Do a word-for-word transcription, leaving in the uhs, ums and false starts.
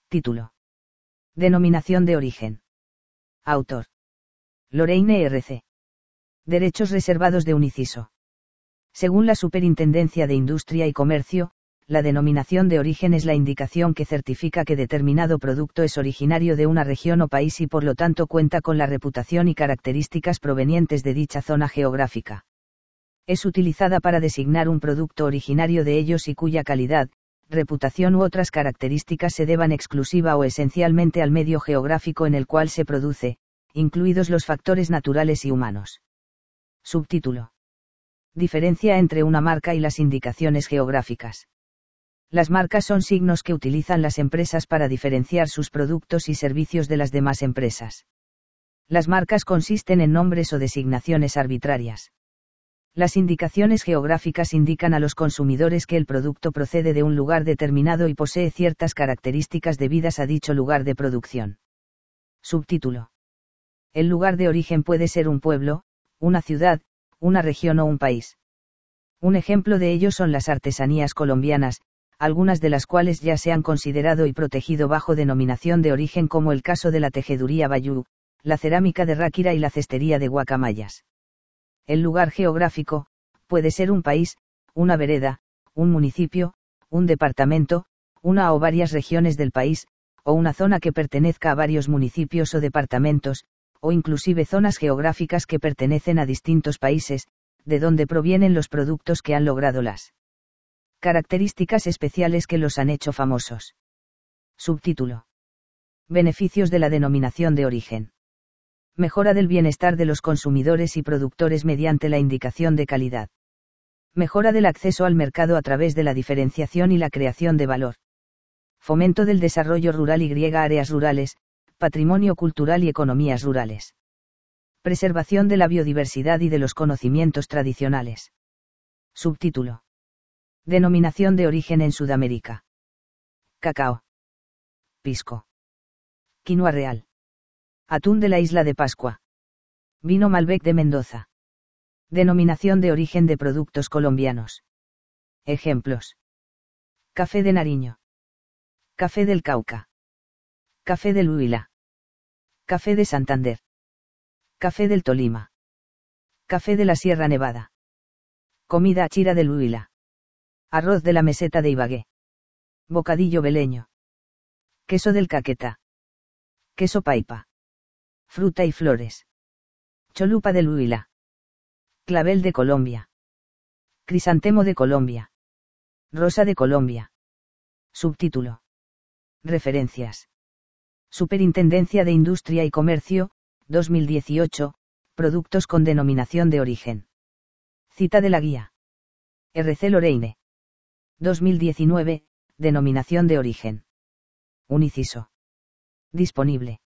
Título. Denominación de origen. Autor. Lorraine R C. Derechos reservados de Uniciso. Según la Superintendencia de Industria y Comercio, la denominación de origen es la indicación que certifica que determinado producto es originario de una región o país y por lo tanto cuenta con la reputación y características provenientes de dicha zona geográfica. Es utilizada para designar un producto originario de ellos y cuya calidad, reputación u otras características se deban exclusiva o esencialmente al medio geográfico en el cual se produce, incluidos los factores naturales y humanos. Subtítulo. Diferencia entre una marca y las indicaciones geográficas. Las marcas son signos que utilizan las empresas para diferenciar sus productos y servicios de las demás empresas. Las marcas consisten en nombres o designaciones arbitrarias. Las indicaciones geográficas indican a los consumidores que el producto procede de un lugar determinado y posee ciertas características debidas a dicho lugar de producción. Subtítulo. El lugar de origen puede ser un pueblo, una ciudad, una región o un país. Un ejemplo de ello son las artesanías colombianas, algunas de las cuales ya se han considerado y protegido bajo denominación de origen como el caso de la tejeduría Bayú, la cerámica de Ráquira y la cestería de Guacamayas. El lugar geográfico, puede ser un país, una vereda, un municipio, un departamento, una o varias regiones del país, o una zona que pertenezca a varios municipios o departamentos, o inclusive zonas geográficas que pertenecen a distintos países, de donde provienen los productos que han logrado las características especiales que los han hecho famosos. Subtítulo. Beneficios de la denominación de origen. Mejora del bienestar de los consumidores y productores mediante la indicación de calidad. Mejora del acceso al mercado a través de la diferenciación y la creación de valor. Fomento del desarrollo rural y áreas rurales, patrimonio cultural y economías rurales. Preservación de la biodiversidad y de los conocimientos tradicionales. Subtítulo. Denominación de origen en Sudamérica. Cacao. Pisco. Quinoa real. Atún de la isla de Pascua. Vino Malbec de Mendoza. Denominación de origen de productos colombianos. Ejemplos. Café de Nariño. Café del Cauca. Café del Huila. Café de Santander. Café del Tolima. Café de la Sierra Nevada. Comida achira del Huila. Arroz de la meseta de Ibagué. Bocadillo beleño. Queso del Caquetá. Queso paipa. Fruta y flores. Cholupa del Huila. Clavel de Colombia. Crisantemo de Colombia. Rosa de Colombia. Subtítulo. Referencias. Superintendencia de Industria y Comercio, dos mil dieciocho, productos con denominación de origen. Cita de la guía. R C Lorraine. dos mil diecinueve, denominación de origen. Uniciso. Disponible.